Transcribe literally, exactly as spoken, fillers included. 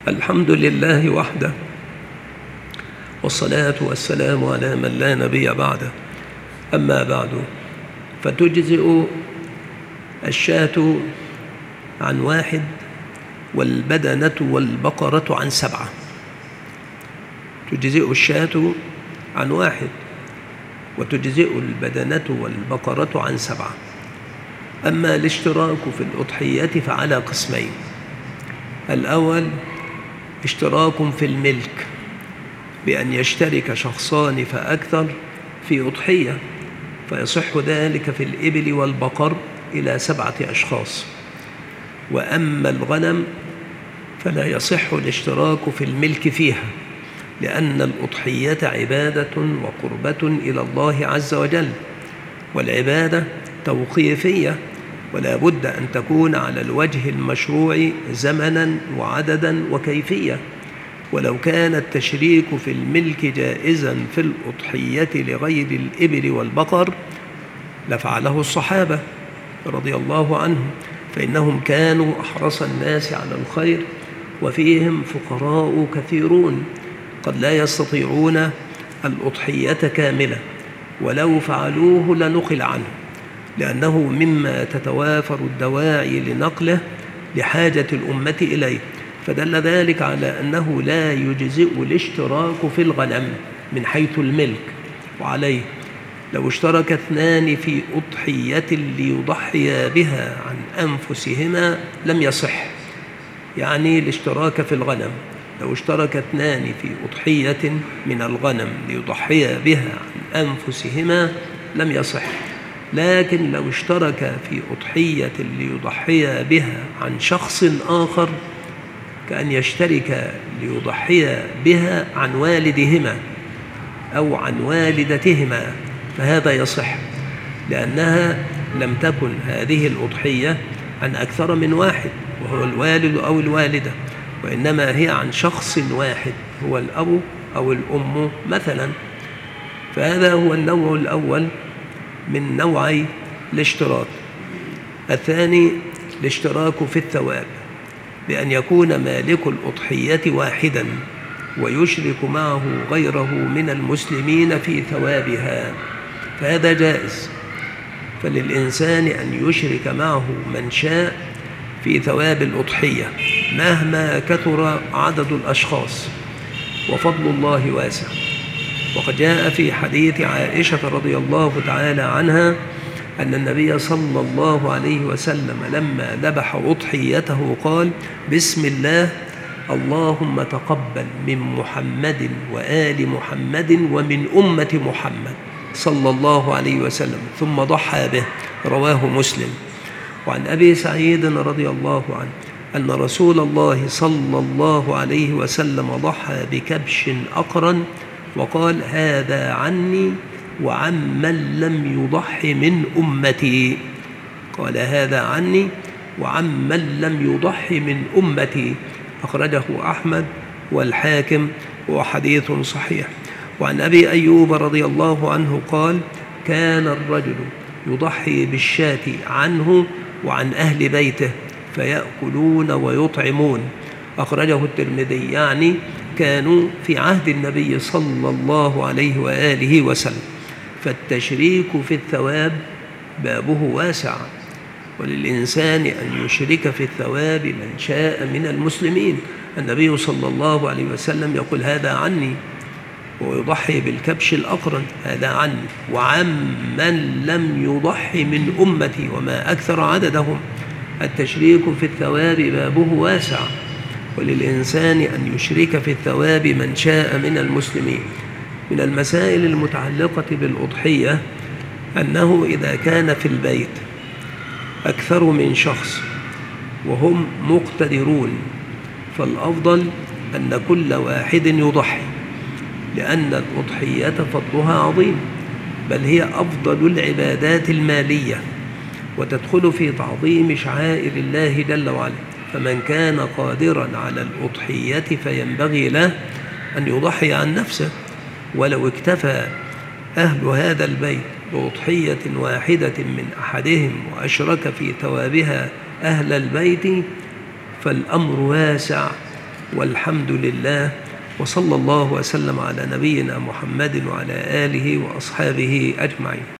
الحمد لله وحده، والصلاة والسلام على من لا نبي بعده. أما بعد، فتجزئ الشاة عن واحد، والبدنة والبقرة عن سبعة. تجزئ الشاة عن واحد، وتجزئ البدنة والبقرة عن سبعة. أما الاشتراك في الأضحية فعلى قسمين: الأول اشتراك في الملك، بأن يشترك شخصان فأكثر في أضحية، فيصح ذلك في الإبل والبقر إلى سبعة أشخاص. وأما الغنم فلا يصح الاشتراك في الملك فيها، لأن الأضحية عبادة وقربة إلى الله عز وجل، والعبادة توقيفية، ولا بد أن تكون على الوجه المشروع زمنا وعددا وكيفية. ولو كان التشريك في الملك جائزا في الأضحية لغير الإبل والبقر لفعله الصحابة رضي الله عنهم، فإنهم كانوا أحرص الناس على الخير، وفيهم فقراء كثيرون قد لا يستطيعون الأضحية كاملة، ولو فعلوه لنقل عنه، لأنه مما تتوافر الدواعي لنقله لحاجة الأمة إليه. فدل ذلك على أنه لا يجزئ الاشتراك في الغنم من حيث الملك. وعليه لو اشترك اثنان في أضحية ليضحيا بها عن أنفسهما لم يصح. يعني الاشتراك في الغنم، لو اشترك اثنان في أضحية من الغنم ليضحيا بها عن أنفسهما لم يصح. لكن لو اشترك في أضحية ليضحيا بها عن شخص آخر، كأن يشترك ليضحيا بها عن والدهما أو عن والدتهما، فهذا يصح، لأنها لم تكن هذه الأضحية عن أكثر من واحد وهو الوالد أو الوالدة، وإنما هي عن شخص واحد هو الأب أو الأم مثلا. فهذا هو النوع الأول من نوعي الاشتراك. الثاني الاشتراك في الثواب، بأن يكون مالك الأضحية واحدا ويشرك معه غيره من المسلمين في ثوابها، فهذا جائز. فللإنسان أن يشرك معه من شاء في ثواب الأضحية مهما كثر عدد الأشخاص، وفضل الله واسع. وقد جاء في حديث عائشة رضي الله تعالى عنها أن النبي صلى الله عليه وسلم لما ذبح أضحيته قال: بسم الله، اللهم تقبل من محمد وآل محمد ومن أمة محمد صلى الله عليه وسلم، ثم ضحى به. رواه مسلم. وعن أبي سعيد رضي الله عنه أن رسول الله صلى الله عليه وسلم ضحى بكبش أقرن وقال: هذا عني وعمن لم يضح من أمتي. قال: هذا عني وعمن لم يضح من أمتي. أخرجه أحمد والحاكم، وحديث صحيح. وعن أبي أيوب رضي الله عنه قال: كان الرجل يضحي بالشاة عنه وعن أهل بيته فيأكلون ويطعمون. أخرجه الترمذي، يعني كانوا في عهد النبي صلى الله عليه وآله وسلم. فالتشريك في الثواب بابه واسع، وللإنسان أن يشرك في الثواب من شاء من المسلمين. النبي صلى الله عليه وسلم يقول: هذا عني، ويضحي بالكبش الأقرن هذا عني، وعمن لم يضحي من أمتي، وما أكثر عددهم. التشريك في الثواب بابه واسع، وللإنسان أن يشرك في الثواب من شاء من المسلمين. من المسائل المتعلقة بالأضحية أنه إذا كان في البيت أكثر من شخص وهم مقتدرون، فالأفضل أن كل واحد يضحي، لأن الأضحية فضلها عظيم، بل هي أفضل العبادات المالية، وتدخل في تعظيم شعائر الله جل وعلا. فمن كان قادرا على الأضحية فينبغي له أن يضحي عن نفسه، ولو اكتفى أهل هذا البيت بأضحية واحدة من أحدهم وأشرك في ثوابها أهل البيت فالأمر واسع والحمد لله، وصلى الله وسلم على نبينا محمد وعلى آله وأصحابه أجمعين.